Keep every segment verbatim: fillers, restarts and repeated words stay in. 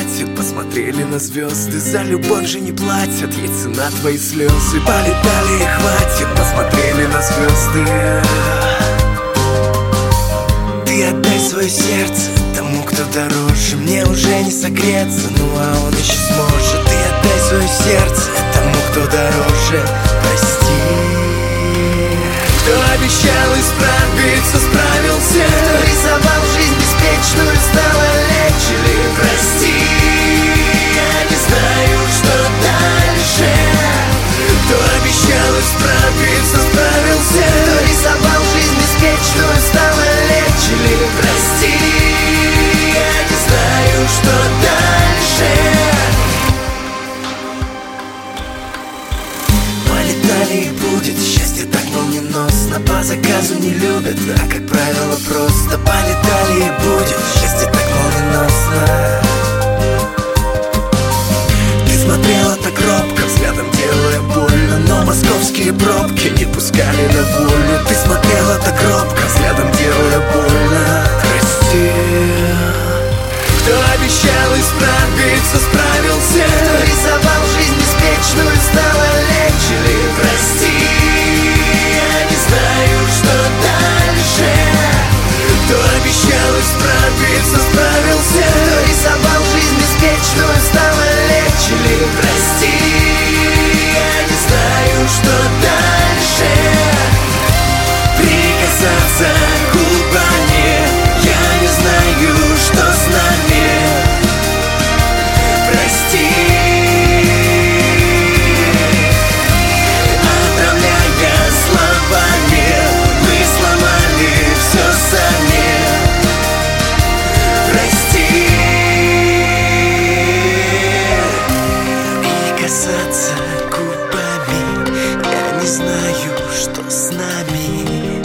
хватит, посмотрели на звезды. За любовь же не платят, ей цена твои слезы. Полетали и хватит, посмотрели на звезды. Ты отдай свое сердце тому, кто дороже. Мне уже не согреться, ну а он еще сможет. Ты отдай свое сердце тому, кто дороже. Прости. Кто обещал исправиться, справился. Кто рисовал жизнь беспечную, стало легче ли? Прости, я не знаю, что дальше. Кто обещал исправиться, справился. Кто рисовал жизнь беспечную, стало легче ли? Прости, я не знаю, что дальше. Полетали и будет, счастье так молниеносно. По заказу не любят, а как правило просто. Полетали и будет, счастье так молниеносно. Ты смотрела так робко, взглядом делая больно, но московские пробки не пускали на волю. Ты смотрела так робко, взглядом делая больно. Прости. Кто обещал исправиться, справился. Кто рисовал жизнь беспечную, стало легче ли? Прости, я не знаю, что дальше. Кто обещал исправиться, справился. Кто рисовал жизнь беспечную, стало легче ли? Прости, я не знаю, что дальше. Прикасаться губами, я не знаю, что с нами. Прости. Отравляя словами, мы сломали все сами. Прости. Прикасаться губами, я не знаю, что с нами.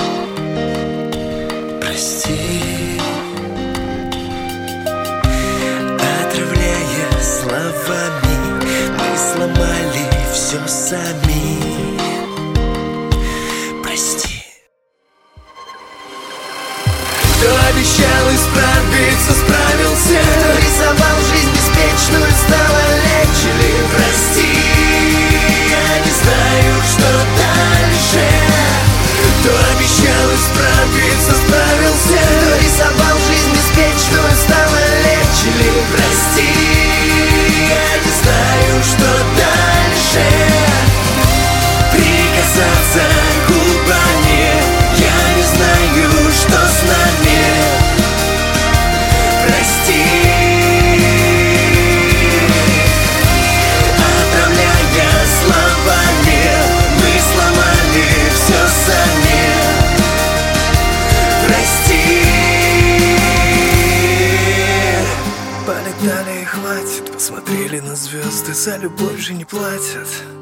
Прости. Отравляя словами, мы сломали все сами. Прости. Кто обещал исправиться, справился. Кто рисовал жизнь беспечную, стало легче ли? Прости, я не знаю, что дальше. Кто обещал исправиться, справился. Кто рисовал жизнь беспечную, стало легче ли? Прости, я не знаю, что дальше. Прикасаться губами, я не знаю, что с нами. Прости. Отравляя словами, мы сломали все сами. Прости. Полетали и хватит, посмотрели на звезды. За любовь же не платят.